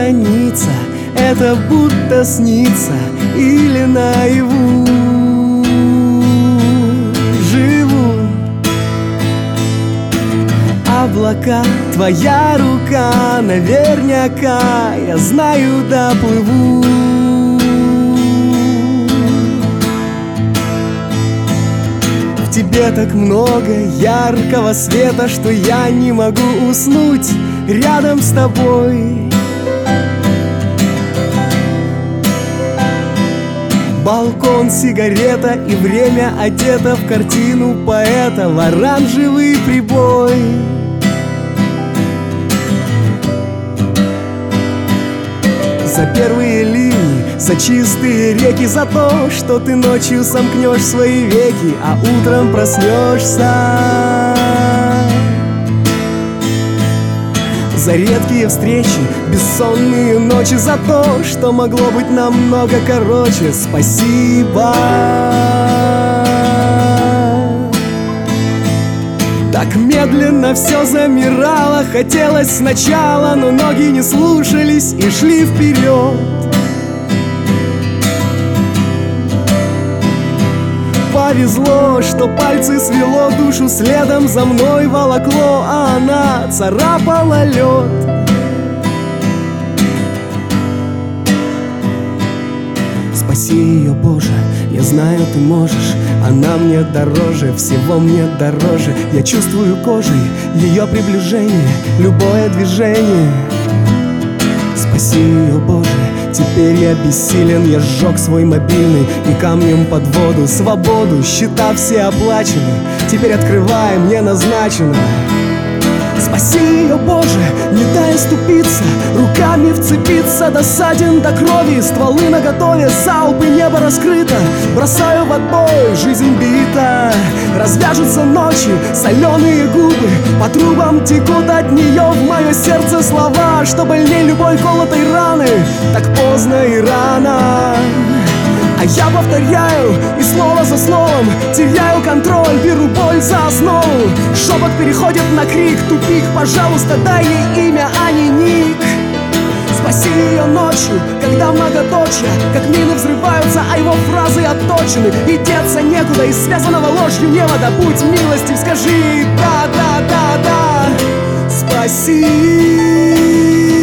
граница, это будто снится или наяву. Живу. Облака, твоя рука, наверняка, я знаю, доплыву. В тебе так много яркого света, что я не могу уснуть рядом с тобой. Балкон, сигарета и время одето в картину поэта в оранжевый прибой. За первые ливни, за чистые реки, за то, что ты ночью сомкнешь свои веки, а утром проснешься. За редкие встречи, бессонные ночи, за то, что могло быть намного короче. Спасибо. Так медленно все замирало, хотелось сначала, но ноги не слушались и шли вперед. Повезло, что пальцы свело, душу следом за мной волокло, а она царапала лед. Спаси ее, Боже, я знаю, ты можешь. Она мне дороже, всего мне дороже. Я чувствую кожей ее приближение, любое движение. Спаси ее, Боже, теперь я бессилен. Я сжег свой мобильный и камнем под воду. Свободу, счета все оплачены, теперь открывай, мне назначено. Спаси ее, Боже, не дай оступиться, руками вцепиться до ссадин, до крови. Стволы наготове, залпы, небо раскрыто. Бросаю в отбой, жизнь бита. Развяжутся ночи, соленые губы, по трубам текут от нее в мое сердце слова, что больней любой колотой раны. Так поздно и рано. А я повторяю, и слово за словом теряю контроль, беру боль за основу. Шепот переходит на крик, тупик, пожалуйста, дай ей имя, а не ник. Спаси ее ночью, когда многоточие, как мины взрываются, а его фразы отточены. И деться некуда, из связанного ложью не надо. Будь милостив, скажи да, да, да, да. Спаси.